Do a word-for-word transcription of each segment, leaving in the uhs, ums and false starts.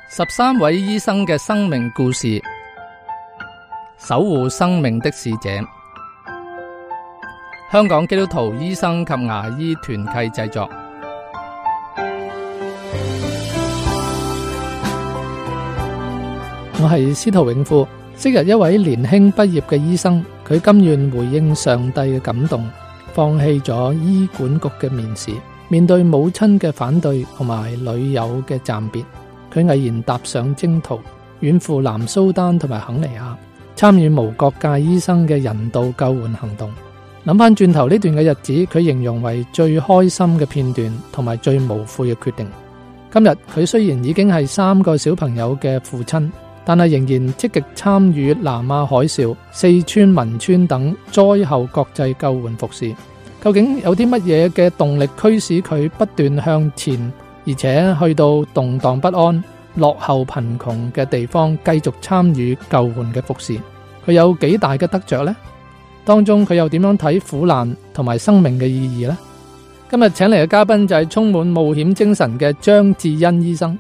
十三位醫生嘅生命故事，守護生命的使者。香港基督徒醫生及牙醫團契製作。我係司徒永富。昔日一位年輕畢業嘅醫生，佢甘願回應上帝嘅感動，放棄咗醫管局嘅面試，面對母親嘅反對同埋女友嘅暫別，佢毅然踏上征途，遠赴南蘇丹同埋肯尼亞，參與無國界醫生嘅人道救援行動。諗翻轉頭呢段嘅日子，佢形容為最開心嘅片段同埋最無悔嘅決定。今日佢雖然已經係三個小朋友嘅父親，但係仍然積極參與南亞海嘯、四川汶川等災後國際救援服事。究竟有啲乜嘢嘅動力驅使佢不斷向前，而且去到動盪不安、落後貧窮嘅地方繼續參與救援嘅服事？佢有幾大嘅得着呢？當中佢又點樣睇苦難同埋生命嘅意義呢？今日請嚟嘅嘉賓就係充滿冒險精神嘅張智恩醫生。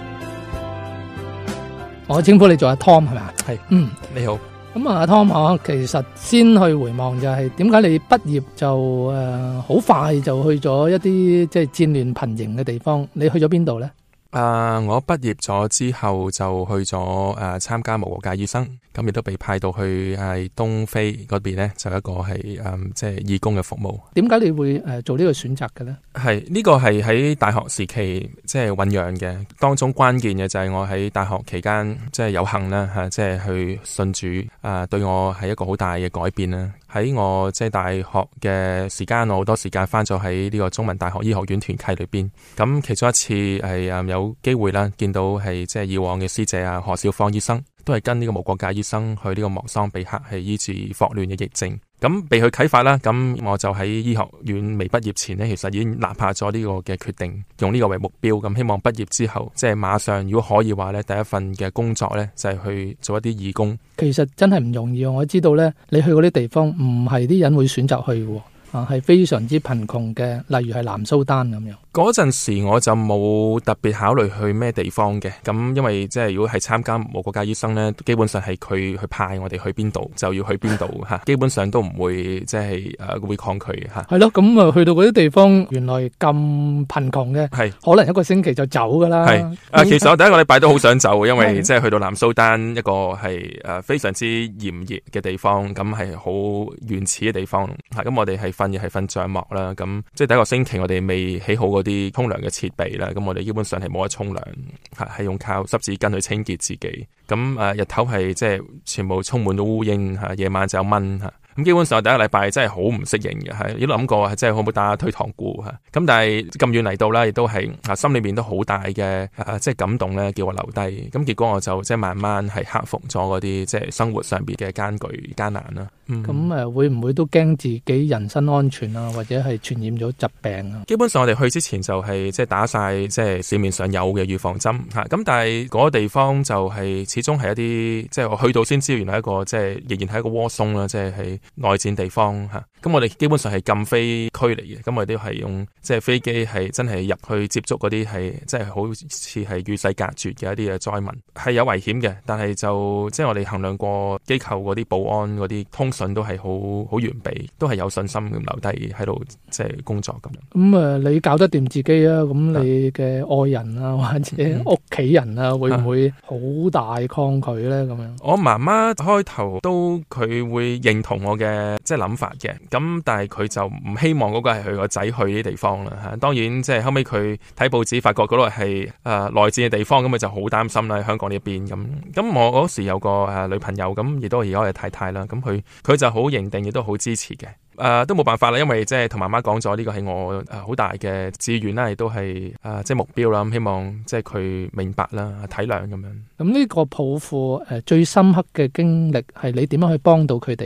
我稱呼你做阿 Tom 係咪啊？ 係， 嗯， 你好。 咁啊，阿 Tom 啊，其實先去回望就係點解你畢業就誒好、呃、快就去咗一啲即係戰亂頻仍嘅地方？你去咗邊度呢？ 誒、uh, 我畢業咗之後就去咗誒參加無國界醫生，咁亦都被派到去係東非嗰邊呢，就一個係誒、嗯、即係義工嘅服務。 點解你會誒做呢個選擇嘅呢？ 係呢、這個係喺大學時期即係醞釀嘅，當中關鍵嘅就係我喺大學期間即係有幸啦吓，即係去信主啊，對我係一個好大嘅改變啦。喺我即係大學嘅時間，我好多時間翻咗喺呢個中文大學醫學院團契裏邊。咁其中一次係誒有機會啦，見到係即係以往嘅師姐啊何少芳醫生，都係跟呢個無國界醫生去呢個莫桑比克係醫治霍亂嘅疫症。咁被佢啟發啦，咁我就喺醫學院未畢業前呢，其實已經立下咗呢個嘅決定，用呢個為目標。咁希望畢業之後，即係馬上如果可以話呢，第一份嘅工作呢，就係去做一啲義工。 其實真係唔容易，我知道呢，你去嗰啲地方唔係啲人會選擇去嘅，啊係非常之貧窮嘅，例如係南蘇丹咁樣。 嗰陣時我就冇特別考慮去咩地方嘅，咁因為即係如果係參加無國界醫生呢，基本上係佢去派我哋去邊度就要去邊度吓，基本上都唔會即係誒會抗拒嘅吓。 係咯，咁啊去到嗰啲地方，原來咁貧窮嘅，係可能一個星期就走噶啦。係啊， 其實我第一個禮拜都好想走，因為即係去到南蘇丹一個係誒非常之炎熱嘅地方，咁係好原始嘅地方吓。咁我哋係瞓嘅係瞓帳幕啦，咁即係第一個星期我哋未起好嗰啲沖涼嘅設備啦，咁我哋基本上係冇得沖涼，係係用靠濕紙巾去清潔自己。咁誒日頭係即係全部充滿咗烏蠅吓，夜晚就有蚊吓。咁基本上第一個禮拜真係好唔適應嘅，係亦都諗過係真係可唔可以打退堂鼓吓。咁但係咁遠嚟到啦，亦都係啊心裏面都好大嘅啊即係感動咧，叫我留低。咁結果我就即係慢慢係克服咗嗰啲即係生活上邊嘅艱巨艱難啦。咁誒、 嗯、會唔會都驚自己人身安全啊，或者係傳染咗疾病啊？ 基本上我哋去之前就係即係打晒即係市面上有嘅預防針吓。咁但係嗰個地方就係始終係一啲即係我去到先知原來一個即係仍然係一個窩鬆啦，即係係內戰地方吓。咁我哋基本上係禁飛區嚟嘅，咁我哋都係用即係飛機係真係入去接觸嗰啲係即係好似係與世隔絕嘅一啲嘅災民，係有危險嘅。但係就即係我哋衡量過機構嗰啲保安嗰啲通訊都係好好完備，都係有信心咁留低喺度即係工作咁樣。 咁誒，你搞得掂自己啊？咁你嘅愛人啊，或者屋企人啊，會唔會好大抗拒咧？咁樣？ 我媽媽開頭都佢會認同我嘅即係諗法嘅。咁但係佢就唔希望嗰個係佢個仔去啲地方啦吓。當然即係後尾佢睇報紙發覺嗰度係誒內戰嘅地方，咁佢就好擔心啦。香港呢邊咁，咁我嗰時有個誒、呃、女朋友，咁亦都係而家我嘅太太啦。咁佢佢就好認定，亦都好支持嘅。誒、呃、都冇辦法啦，因為即係同媽媽講咗呢個係我誒好、呃、大嘅志願啦，亦都係誒、呃、即係目標啦。咁希望即係佢明白啦、體諒咁樣。 咁呢個抱負誒最深刻嘅經歷係你點樣去幫到佢哋咧？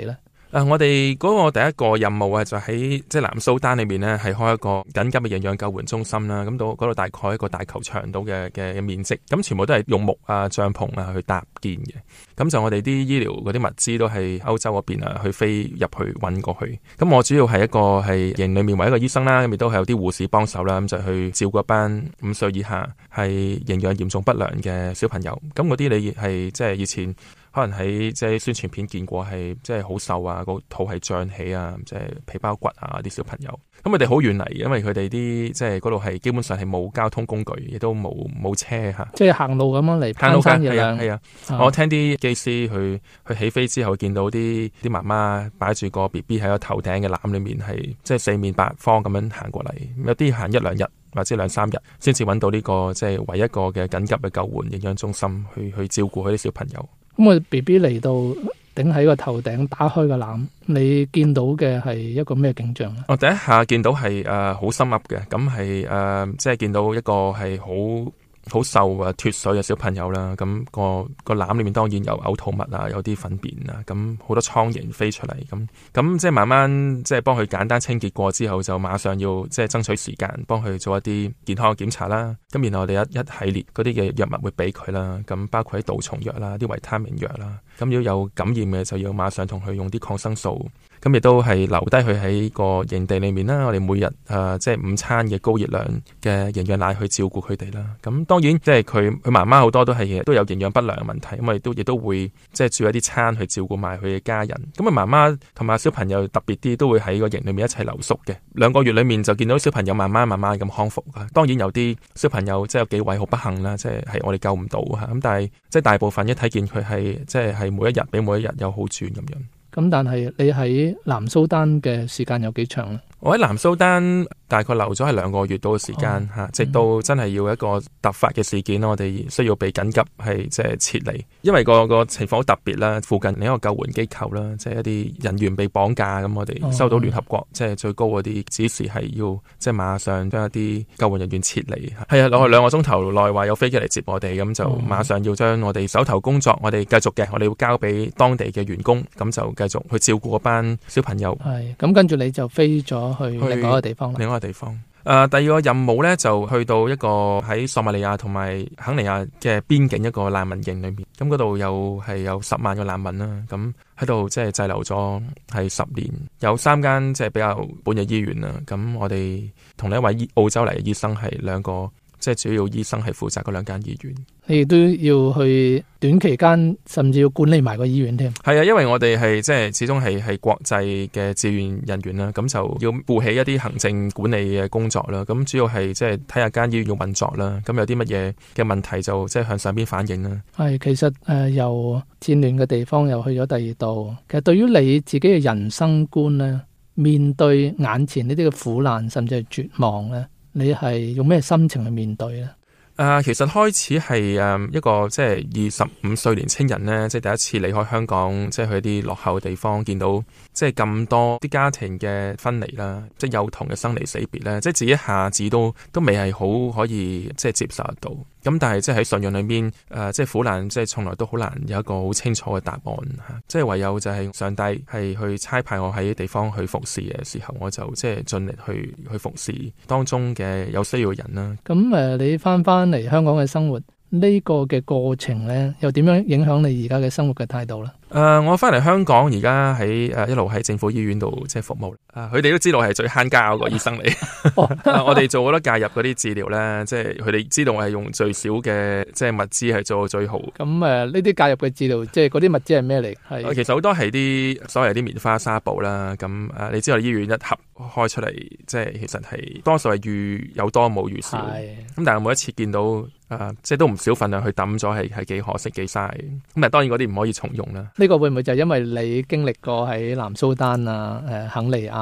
啊！我哋嗰個第一個任務啊，就喺即係南蘇丹裏面呢，係開一個緊急嘅營養救援中心啦。咁到嗰度大概一個大球場度嘅嘅面積，咁全部都係用木啊、帳篷啊去搭建嘅。咁就我哋啲醫療嗰啲物資都係歐洲嗰邊啊，去飛入去運過去。咁我主要係一個係營裏面為一個醫生啦，咁亦都係有啲護士幫手啦，咁就去照顧一班五歲以下係營養嚴重不良嘅小朋友。咁嗰啲你係即係以前可能喺即係宣傳片見過，係即係好瘦啊，個肚係脹起啊，即係皮包骨啊啲小朋友。咁佢哋好遠嚟，因為佢哋啲即係嗰度係基本上係冇交通工具，亦都冇冇車吓， 即係行路咁樣嚟攀山越嶺。係啊， 啊我聽啲機師去去起飛之後，見到啲啲媽媽擺住個 B B 喺個頭頂嘅籃裏面，係即係四面八方咁樣行過嚟，有啲行一兩日或者兩三日，先至揾到呢個即係唯一個嘅緊急嘅救援營養中心去去照顧佢啲小朋友。 咁我 B B 嚟到頂喺個頭頂，打開個籃，你見到嘅係一個咩景象咧？我第一下見到係誒好心噏嘅，咁係誒即係見到一個係好好瘦啊脫水嘅小朋友啦，咁、那個個籃裏面當然有嘔吐物啊，有啲糞便啊，咁好多蒼蠅飛出嚟，咁咁即係慢慢即係幫佢簡單清潔過之後，就馬上要即係爭取時間幫佢做一啲健康嘅檢查啦。咁然後我哋一一系列嗰啲嘅藥物會俾佢啦，咁包括啲杜蟲藥啦、啲維他命藥啦。咁如果有感染嘅就要馬上同佢用啲抗生素。咁亦都係留低佢喺個營地裏面啦。我哋每日誒、呃、即係午餐嘅高熱量嘅營養奶去照顧佢哋啦。咁當然即係佢佢媽媽好多都係都有營養不良嘅問題，咁我哋都亦都會即係煮一啲餐去照顧埋佢嘅家人。咁啊媽媽同埋小朋友特別啲都會喺個營裏面一齊留宿嘅。兩個月裏面就見到小朋友慢慢慢慢咁康復㗎。當然有啲小朋友即係有幾位好不幸啦，即係係我哋救唔到嚇。咁但係即係大部分一睇見佢係即係係每一日比每一日有好轉咁樣。咁但係你喺南蘇丹嘅時間有幾長咧？我喺南蘇丹大概留咗係兩個月到嘅時間吓、哦，直到真係要一個突發嘅事件，我哋需要被緊急係即係撤離，因為個個情況好特別啦。附近另一個救援機構啦，即係一啲人員被綁架，咁我哋收到聯合國、哦、即係最高嗰啲指示，係要即係馬上將一啲救援人員撤離。係啊，落去兩個鐘頭內話有飛機嚟接我哋，咁就馬上要將我哋手頭工作，我哋繼續嘅，我哋要交俾當地嘅員工，咁就繼續去照顧嗰班小朋友。係，咁跟住你就飛咗去另外一個地方啦。另外一個地方。誒、呃，第二個任務咧就去到一個喺索馬利亞同埋肯尼亞嘅邊境一個難民營裏面，咁嗰度有係有十萬個難民啦，咁喺度即係滯留咗係十年，有三間即係比較本嘅醫院啦，咁我哋同一位澳洲嚟嘅醫生係兩個。即係主要醫生係負責嗰兩間醫院，你亦都要去短期間，甚至要管理埋個醫院添。係啊，因為我哋係即係始終係係國際嘅志願人員啦，咁就要負起一啲行政管理嘅工作啦。咁主要係即係睇下間醫院要運作啦。咁有啲乜嘢嘅問題就即係向上邊反映啦。係，其實誒、呃、由戰亂嘅地方又去咗第二度，其實對於你自己嘅人生觀咧，面對眼前呢啲嘅苦難甚至係絕望咧，你係用咩心情去面對咧？誒、呃，其實開始係誒一個即係二十五歲年青人咧，即係第一次離開香港，即係去啲落後嘅地方，見到即係咁多啲家庭嘅分離啦，即係幼童嘅生離死別咧，即係自己一下子都都未係好可以即係接受得到。咁但係即係喺信仰裏面，誒、呃、即係苦難，即係從來都好難有一個好清楚嘅答案吓。即係唯有就係上帝係去差派我喺地方去服侍嘅時候，我就即係盡力去去服侍當中嘅有需要嘅人啦。咁誒、呃，你翻翻嚟香港嘅生活呢個嘅過程咧，又點樣影響你而家嘅生活嘅態度咧？誒、呃，我翻嚟香港而家喺誒一路喺政府醫院度即係服務。啊，佢哋都知道係最慳家嗰個醫生嚟。哦啊、我哋做好多介入嗰啲治療咧，即係佢哋知道我係用最少嘅即係物資係做到最好。咁誒，呢啲介入嘅治療，即係嗰啲物資係咩嚟？係其實好多係啲所謂啲棉花紗布啦。咁誒、啊，你知道醫院一盒開出嚟，即係其實係多數係預有多冇預少。咁但係每一次見到誒、啊，即係都唔少份量去抌咗，係係幾可惜幾嘥。咁但係當然嗰啲唔可以重用啦。呢個會唔會就係因為你經歷過喺南蘇丹啊、誒肯尼亞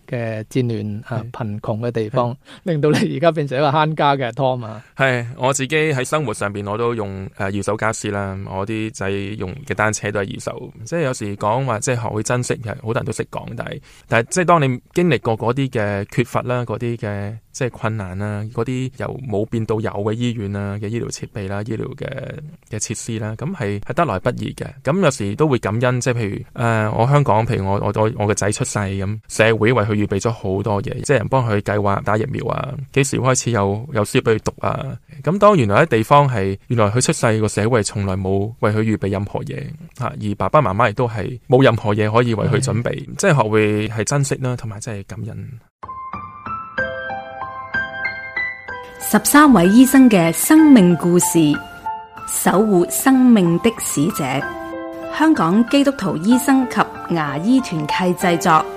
嘅戰亂啊貧窮嘅地方，令到你而家變成一個慳家嘅 Tom 啊。 係我自己喺生活上邊我都用誒、呃、二手家私啦，我啲仔用嘅單車都係二手，即係有時講話即係學會珍惜，係好多人都識講，但係但係即係當你經歷過嗰啲嘅缺乏啦，嗰啲嘅即係困難啦，嗰啲由冇變到有嘅醫院啦嘅醫療設備啦、醫療嘅嘅設施啦，咁係係得來不易嘅。咁有時都會感恩，即係譬如誒、呃、我香港，譬如我我我我嘅仔出世咁，社會為佢預備咗好多嘢，即係人幫佢計劃打疫苗啊，幾時開始有有書俾佢讀啊。咁當原來喺地方係原來佢出世個社會從來冇為佢預備任何嘢嚇，而爸爸媽媽亦都係冇任何嘢可以為佢準備，即係學會係珍惜啦，同埋真係感恩。 十三位醫生嘅生命故事，守護生命的使者，香港基督徒醫生及牙醫團契製作。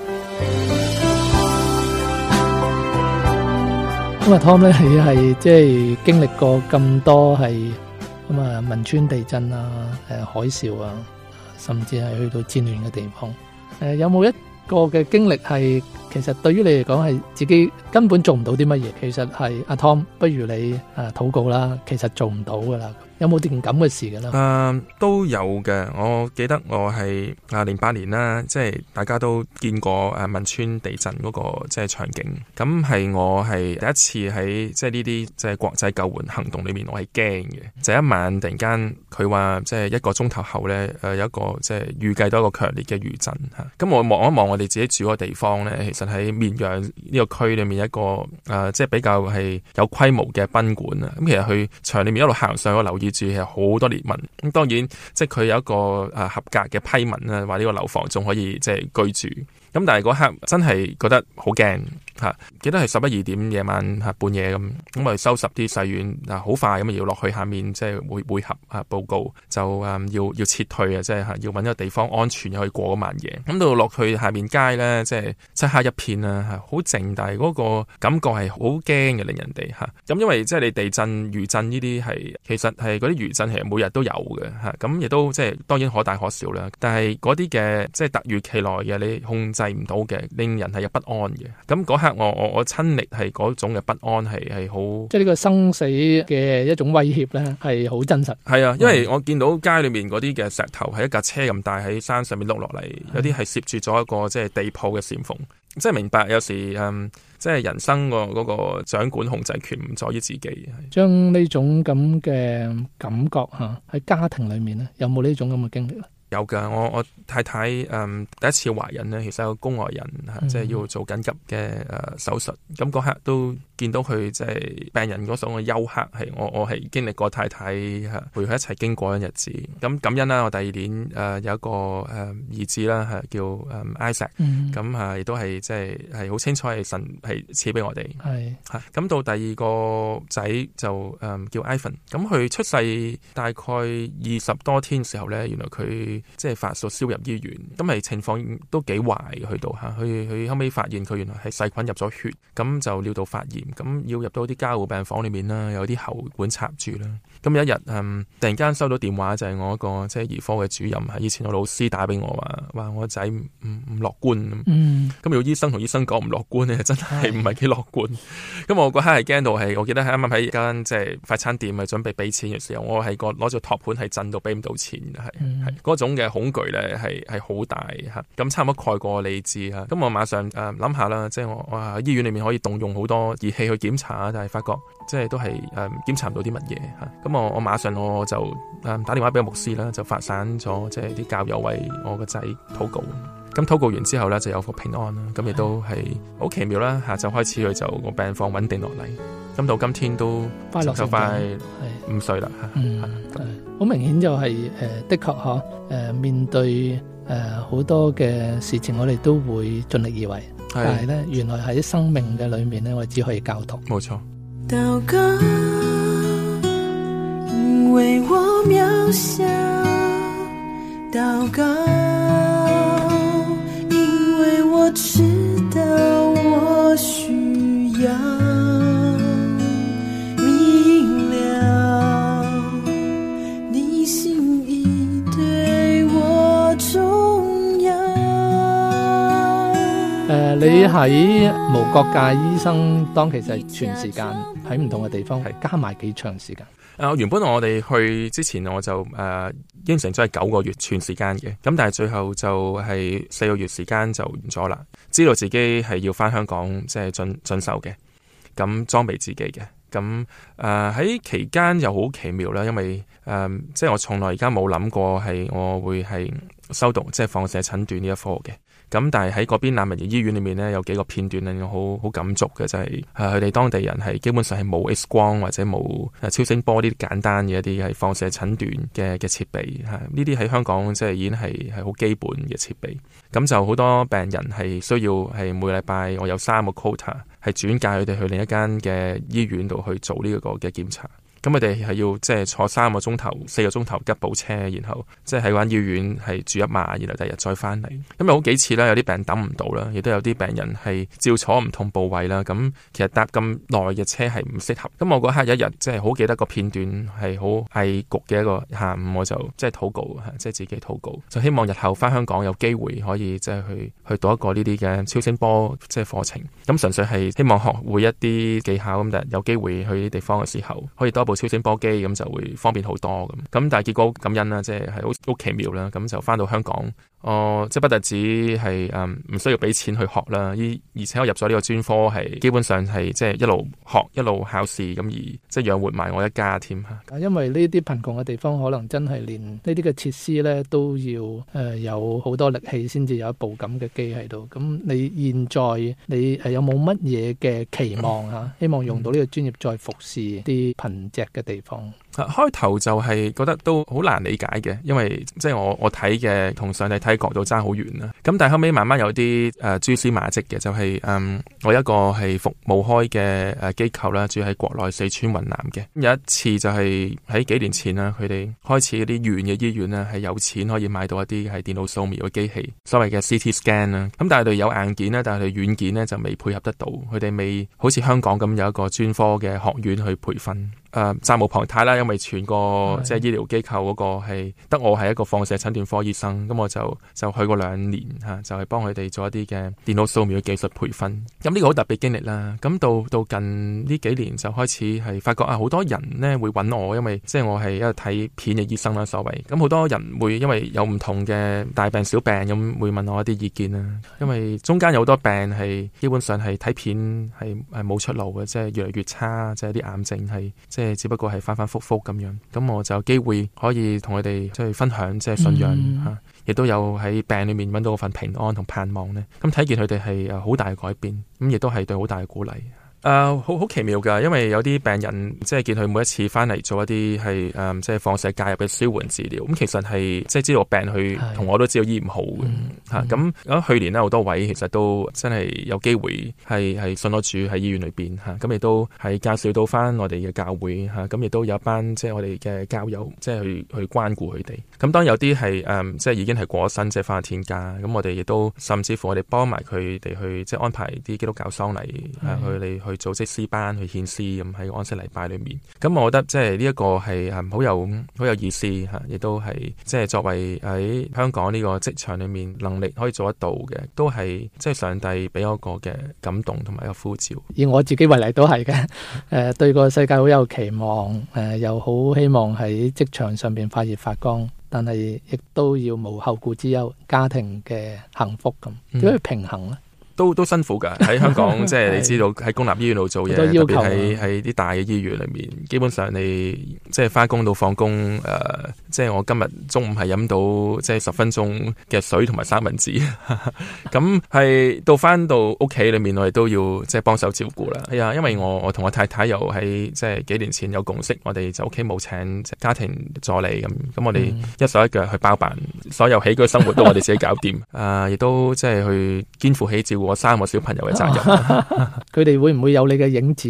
咁啊 Tom 咧係係即係經歷過咁多係咁啊汶川地震啊、誒海嘯啊，甚至係去到戰亂嘅地方。誒有冇一個嘅經歷係其實對於你嚟講係自己根本做唔到啲乜嘢？其實係阿 Tom，不如你誒禱告啦，其實做唔到噶啦。有冇件咁嘅事嘅咧？誒、 呃、都有嘅。我記得我係啊零八年啦，即係大家都見過誒汶川地震嗰個即係場景。咁係我係第一次喺即係呢啲即係國際救援行動裏面，我係驚嘅。就一晚突然間佢話即係一個鐘頭後咧，誒有一個即係預計到一個強烈嘅餘震嚇。咁我望一望我哋自己住嗰個地方咧，其實喺綿陽呢個區裏面一個誒、呃、即係比較係有規模嘅賓館啊。咁其實佢場裏面一路行上去，我留意住係好多裂紋。咁當然即係佢有一個誒合格嘅批文啦，話呢個樓房仲可以即係居住。咁但係嗰刻真係覺得好驚嚇，記得係十一二點夜晚嚇半夜咁，咁我哋收拾啲細軟啊，好快咁要落去下面即係會會合啊報告，就誒、嗯、要要撤退啊，即係嚇要揾一個地方安全可以過嗰晚夜。咁到落去下面街咧，即係漆黑一片啦嚇，好靜，但係嗰個感覺係好驚嘅，令人哋嚇。咁因為即係你地震、餘震呢啲係其實係嗰啲餘震其實每日都有嘅嚇，咁亦都即係當然可大可小啦。但係嗰啲嘅即係突如其來嘅，你控制唔到嘅，令人係有不安嘅。咁嗰刻我我我親歷係嗰種嘅不安係係好， 即係呢個生死嘅一種威脅咧，係好真實。 係啊，因為我見到街裏面嗰啲嘅石頭係一架車咁大喺山上面碌落嚟，有啲係攝住咗一個即係地鋪嘅簷篷。即係明白有時嗯，即係人生個嗰個掌管控制權唔在於自己。 將呢種咁嘅感覺嚇喺家庭裏面咧，有冇呢種咁嘅經歷咧？ 有㗎，我我太太誒、嗯、第一次懷孕咧，其實有個宮外孕嚇，嗯、即係要做緊急嘅誒、呃、手術。咁嗰刻都見到佢即係病人嗰種嘅休克，係我我係經歷過太太嚇陪佢一齊經過嘅日子。咁感恩啦，我第二年誒、呃、有一個誒、呃、兒子啦，係叫誒、嗯、Isaac，咁嚇亦都係即係係好清楚係神係賜俾我哋。係嚇咁到第二個仔就誒、嗯、叫 Ivan，咁佢出世大概二十多天時候咧，原來佢即係發燒燒入醫院，咁係情況都幾壞去到嚇，佢佢後尾發現佢原來係細菌入咗血，咁就尿道發炎，咁要入到啲加護病房裏面啦，有啲喉管插住啦。咁有一日嗯，突然間收到電話，就係、是、我一個即係兒科嘅主任，係以前我老師打俾我話，話我個仔唔唔樂觀。嗯，咁要醫生同醫生講唔樂觀咧，真係唔係幾樂觀。咁我嗰刻係驚到係，我記得喺啱啱喺間即係快餐店係準備俾錢嘅時候，我係個攞住托盤係震到俾唔到錢，係係嗰種嘅恐懼咧係係好大嚇，咁差唔多蓋過理智嚇。咁我馬上誒諗下啦，即係我我喺醫院裏面可以動用好多儀器去檢查，但係發覺即係都係誒檢查唔到啲乜嘢嚇。咁我我馬上我就誒打電話俾個牧師啦，就發散咗即係啲教友為我個仔禱告。咁禱告完之後咧就有個平安啦，咁亦都係好奇妙啦。下晝開始佢就個病況穩定落嚟，咁到今天都就快五歲啦嚇。嗯， 好明顯就係誒的確嗬誒面對誒好多嘅事情，我哋都會盡力而為，但係咧原來喺生命嘅裏面咧，我哋只可以交託。 冇錯。 禱告，因為我渺小，禱告，因為我知道我需要，明了你心意對我重要。 誒，你喺無國界醫生當其實全時間喺唔同嘅地方，係加埋幾長時間？ 誒、呃，原本我哋去之前我就誒、呃、應承咗係九個月全時間嘅，咁但係最後就係四個月時間就完咗啦。知道自己係要翻香港即係進進修嘅，咁裝備自己嘅。咁誒喺期間又好奇妙啦，因為誒、呃、即係我從來而家冇諗過係我會係修讀即係放射診斷呢一科嘅。咁但係喺嗰邊難民營醫院裏面呢，有幾個片段令我好好感觸嘅，就係誒佢哋當地人係基本上係冇 X 光或者冇超聲波呢啲簡單嘅一啲係放射診斷嘅嘅設備嚇，呢啲喺香港即係已經係係好基本嘅設備。咁就好多病人係需要係每禮拜我有三個 quota 係轉介佢哋去另一間嘅醫院度去做呢個嘅檢查。咁佢哋係要即係坐三個鐘頭、四個鐘頭吉普車，然後即係喺間醫院係住一晚，然後第日再翻嚟。咁有好幾次啦，有啲病人等唔到啦，亦都有啲病人係照坐唔同部位啦。咁其實搭咁耐嘅車係唔適合。咁我嗰刻一日即係好記得個片段係好翳焗嘅一個下午，我就即係禱告，即係自己禱告，就希望日後翻香港有機會可以即係去去讀一個呢啲嘅超聲波即係課程。咁純粹係希望學會一啲技巧，咁但係有機會去啲地方嘅時候可以多部超聲波機，咁就會方便好多咁。咁但係結果感恩啦，即係係好好奇妙啦。咁就翻到香港，我即係不特止係誒唔需要俾錢去學啦，而而且我入咗呢個專科係基本上係即係一路學一路考試，咁而即係養活埋我一家添嚇。 因為呢啲貧窮嘅地方，可能真係連呢啲嘅設施咧都要誒、呃、有好多力氣先至有一部咁嘅機喺度。咁你現在你誒有冇乜嘢嘅期望嚇？嗯、希望用到呢個專業再服侍啲貧瘠嘅地方。 啊、開頭就係覺得都好難理解嘅，因為即係我我睇嘅同上帝睇角度爭好遠啦。咁但係後尾慢慢有啲誒、呃、蛛絲馬跡嘅，就係、是、嗯我一個係服務開嘅誒機構啦，住喺國內四川雲南嘅。有一次就係喺幾年前啦，佢哋開始嗰啲縣嘅醫院呢係有錢可以買到一啲係電腦掃描嘅機器，所謂嘅 C T scan 啦。咁但係佢哋有硬件啦，但係佢哋軟件呢就未配合得到，佢哋未好似香港咁有一個專科嘅學院去培訓。誒、呃、責無旁貸啦，因為全個即係醫療機構嗰個係得我係一個放射診斷科醫生，咁我就就去過兩年嚇、啊，就係、是、幫佢哋做一啲嘅電腦掃描嘅技術培訓。咁呢個好特別經歷啦。咁到到近呢幾年就開始係發覺啊，好多人呢會揾我，因為即係我係一個睇片嘅醫生啦，所謂。咁好多人會因為有唔同嘅大病小病咁會問我一啲意見啦。因為中間有好多病係基本上係睇片係係冇出路嘅，即係越嚟越差，即係啲癌症係。即係只不過係反反覆覆咁樣，咁我就有機會可以同佢哋即係分享即係信仰嚇，亦、嗯、都有喺病裏面揾到份平安同盼望呢。咁睇見佢哋係誒好大嘅改變，咁亦都係對好大嘅鼓勵。誒、呃，好好奇妙噶，因為有啲病人即係見佢每一次翻嚟做一啲係誒，即係放射介入嘅舒緩治療，咁其實係即係知道病佢同我都知道醫唔好嘅吓。咁、嗯、去年咧好多位其實都真係有機會係係信咗主喺醫院裏邊吓，咁、啊、亦都係介紹到翻我哋嘅教會吓，咁、啊、亦都有一班即係我哋嘅教友即係去去關顧佢哋。咁當然有啲係誒，即係已經係過咗身，即係翻去天家。咁我哋亦都甚至乎我哋幫埋佢哋去即係安排啲基督教喪禮吓，佢哋。去組織詩班去獻詩咁喺安息禮拜裏面，咁我覺得即係呢一個係係好有好有意思吓，亦都係即係作為喺香港呢個職場裏面能力可以做得到嘅，都係即係上帝俾我一個嘅感動同埋一個呼召。以我自己為例都係嘅，誒、呃、對個世界好有期望，誒、呃、又好希望喺職場上邊發熱發光，但係亦都要無後顧之憂，家庭嘅幸福咁，點樣去平衡咧？ 都都辛苦噶，喺香港即係你知道喺公立醫院度做嘢，特別喺喺啲大嘅醫院裏面，基本上你即係翻工到放工，誒、呃，即係我今日中午係飲到即係十分鐘嘅水同埋三文治，咁係到翻到屋企裏面，我哋都要即係幫手照顧啦。係啊，因為我我同我太太又喺即係幾年前有共識，我哋就屋企冇請家庭助理咁，咁我哋一手一腳去包辦，所有起居生活都我哋自己搞掂，啊、呃，亦都即係去肩負起照顧我三個小朋友嘅責任， 佢哋會唔會有你嘅影子呢？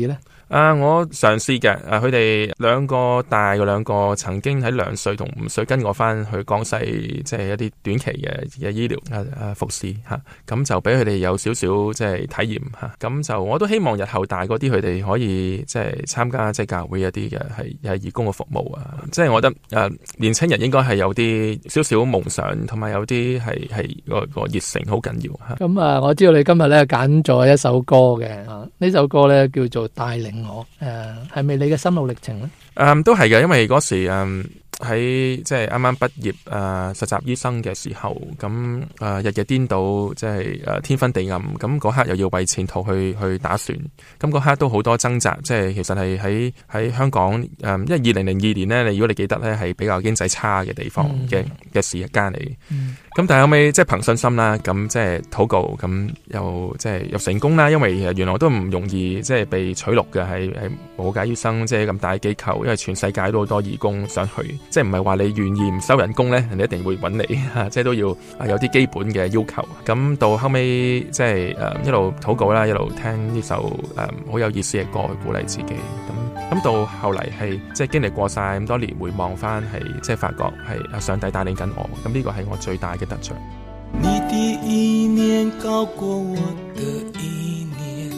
啊，我嘗試嘅，啊，佢哋兩個大嘅兩個曾經喺兩歲同五歲跟我翻去江西，即係一啲短期嘅嘅醫療啊啊服侍嚇，咁就俾佢哋有少少即係體驗嚇，咁就我都希望日後大嗰啲佢哋可以即係參加即係教會一啲嘅係係義工嘅服務啊，即係我覺得誒年青人應該係有啲少少夢想，同埋有啲係係個個熱誠好緊要嚇。 咁啊，我知道你今日咧揀咗一首歌嘅，啊呢首歌咧叫做帶領我，誒係咪你嘅心路歷程咧？ 誒、嗯、都係嘅，因為嗰時誒喺即係啱啱畢業誒、呃、實習醫生嘅時候，咁誒、呃、日日顛倒，即係誒天昏地暗，咁嗰刻又要為前途去去打算，咁嗰刻都好多掙扎，即係其實係喺喺香港誒、呃，因為二零零二年咧，你如果你記得咧，係比較經濟差嘅地方嘅嘅時間嚟。嗯咁但係後尾即係憑信心啦，咁即係禱告，咁又即係又成功啦。因為原來都唔容易，即係被取錄嘅係係無解醫生，即係咁大嘅機構，因為全世界都好多義工想去，即係唔係話你願意唔收人工咧，人哋一定會揾你嚇，即係都要有啲基本嘅要求。咁到後尾即係誒一路禱告啦，一路聽呢首誒好有意思嘅歌去鼓勵自己。咁咁到後嚟係即係經歷過晒咁多年，回望翻係即係發覺係上帝帶領緊我。咁呢個係我最大嘅得着。 你的意念高過我的意念，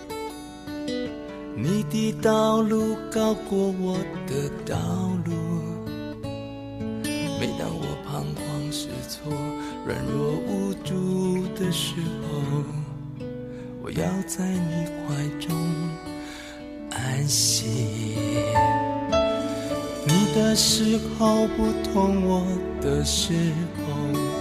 你的道路高過我的道路。每當我彷徨失措、軟弱無助的時候，我要在你懷中安息。你的時候不同我的時候，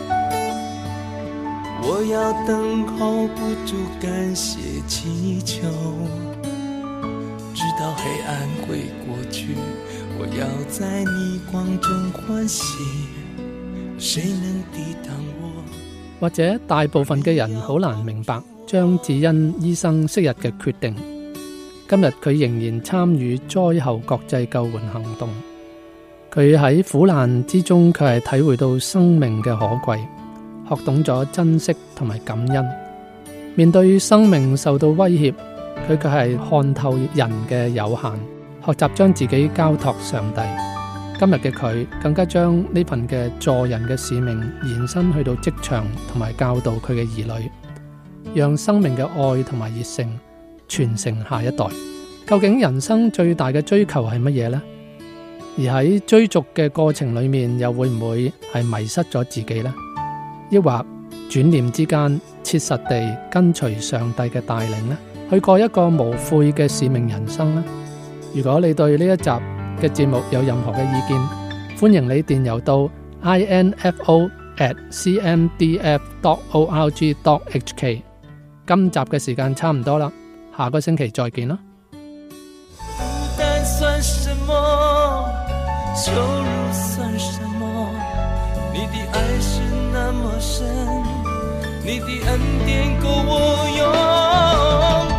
我要等候不住感謝祈求，直到黑暗會過去，我要在你光中歡喜，誰能抵擋我？ 或者大部分嘅人好難明白張智恩醫生昔日嘅決定，今日佢仍然參與災後國際救援行動。佢喺苦難之中，佢係體會到生命嘅可貴，學懂咗珍惜同埋感恩。面對生命受到威脅，佢卻係看透人嘅有限，學習將自己交託上帝。今日嘅佢更加將呢份嘅助人嘅使命延伸去到職場，同埋教導佢嘅兒女，讓生命嘅愛同埋熱誠傳承下一代。究竟人生最大嘅追求係乜嘢呢？而喺追逐嘅過程裏面，又會唔會係迷失咗自己呢？抑或轉念之間切實地跟隨上帝嘅帶領呢？去過一個無悔嘅使命人生呢？如果你對呢一集嘅節目有任何嘅意見，歡迎你電郵到 info at cmdf dot org dot hk。 今集嘅時間差唔多啦，下個星期再見啦。 孤單算什麼？羞辱算什麼？你的愛是那麼深，你的恩典夠我用。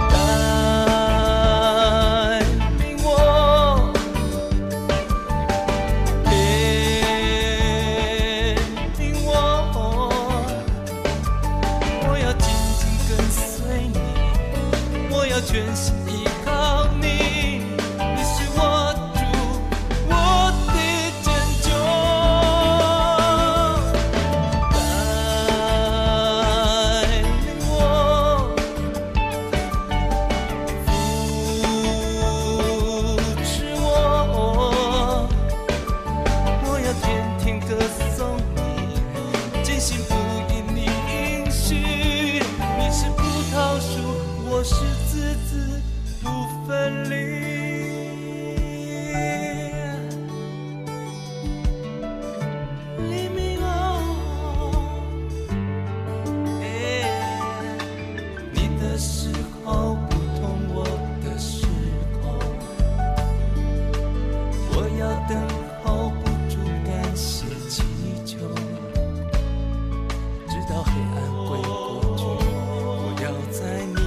全心依靠你，你是我主，我的拯救。帶領我，扶持我，我要天天歌頌你，堅信不因你應許，你是葡萄樹，我是枝子不分離。黎明哦，你的時候不同我的時候，我要等候不住感謝祈求，直到黑暗會過去，我要在你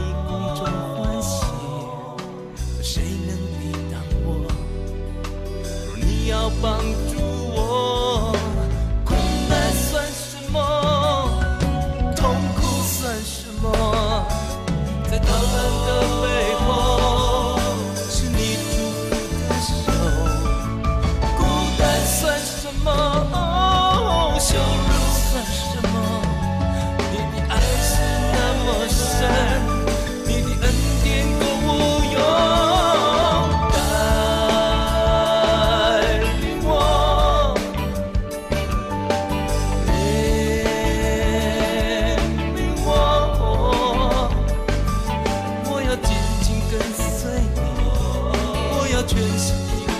要幫助我，困難算什麼？痛苦算什麼？在逃難的背後，是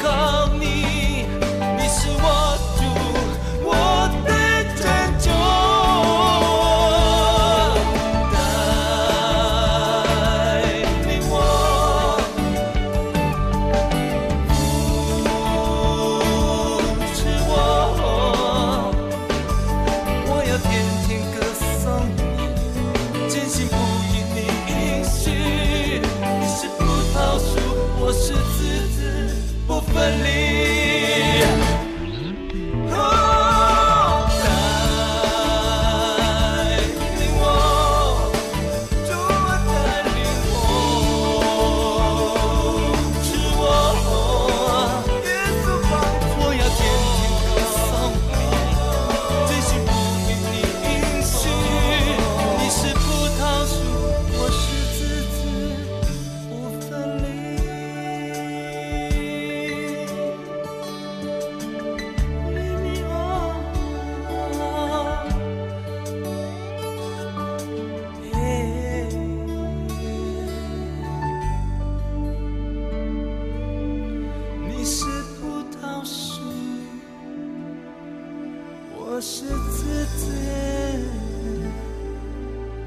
靠你，你是我主，我的拯救。分离，哦，带领我，主啊带领我，是我，耶稣帮助我，要天天歌颂你，真心不因你应许，你是葡萄树，我是枝子，不分离。你是葡萄树，我是枝子。